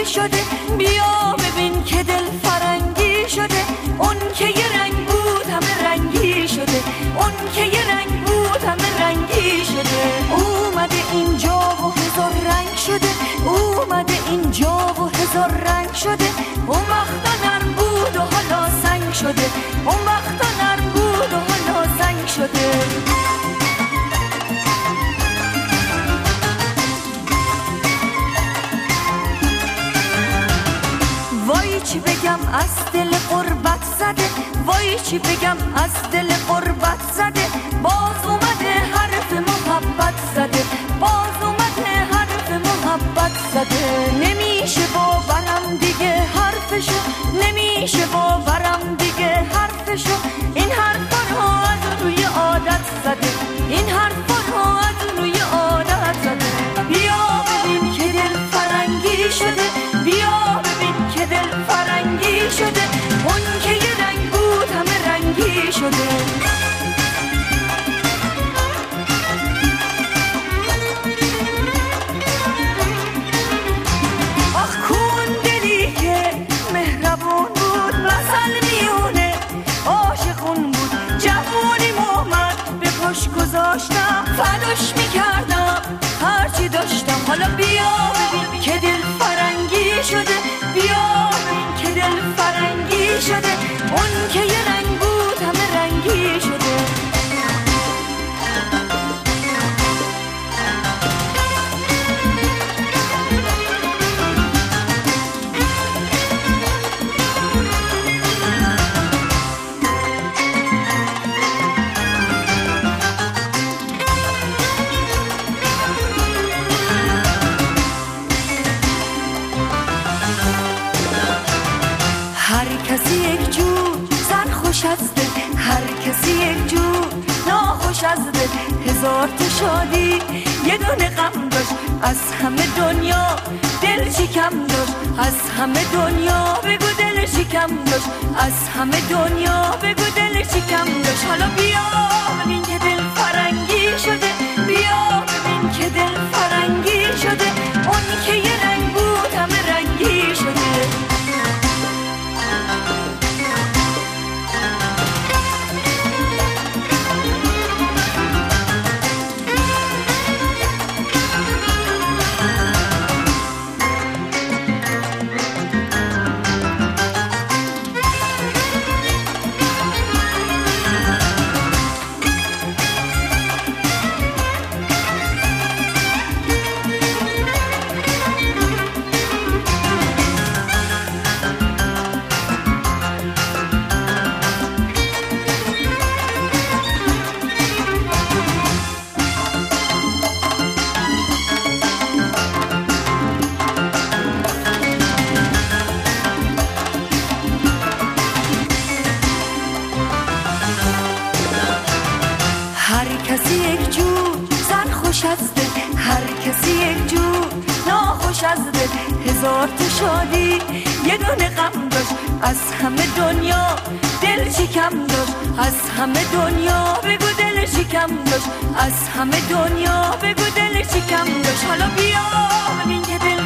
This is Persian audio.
شده، بیا ببین که دل فرنگی شده. اون که یه رنگ بود همه رنگی شده، اون که یه رنگ بود همه رنگی شده. اومده اینجا و هزار رنگ شده، اومده اینجا و هزار رنگ شده. اون وقتا نرم بود و حالا سنگ شده، اون وقتا نرم بود و حالا سنگ شده. وای چی بگم از دل غربت زده، وای چی بگم از دل غربت زده. باز اومده حرف محبت زده، باز اومده حرف محبت زده. نمیشه باورم دیگه حرفشو، نمیشه باورم دیگه حرفشو. این حرفا رو از روی عادت زده، این حرفا رو از روی عادت زده. بیا ببین که دل فرنگی شده، بیا ببین که دل فرنگی شده. اون که یه رنگ بود همه رنگی شده. آخ کون دلی که مهربون بود، مثل میونه عاشقون بود. جوونی محمد به پاش گذاشتم، فداش میکردم هرچی داشتم. حالا بیا ببین که دل فرنگی شده، بیا ببین که دل فرنگی شده. اون که یه رنگ بود همه رنگی شده. هر کسی یک جور زن خوش از دل، هر کسی یک جور ناخوش از دل. هزار تا شادی یه دونه غم داشت، از همه دنیا دل شکم داشت. از همه دنیا بگو دل شکم داشت، از همه دنیا بگو دل شکم داشت. حالا بیا ببین که دل فرنگی شده، بیا ببین که دل فرنگی شده. اون که یه رنگ بود همه رنگی شده. هر کسی یک جور زن خوش از دل، هر کسی یک جور ناخوش از دل. هزار تا شادی یه دونه غم داشت، از همه دنیا دل شکم داشت. از همه دنیا بگو دل شکم داشت، از همه دنیا بگو دل شکم داشت. حالا بیا ببین که دل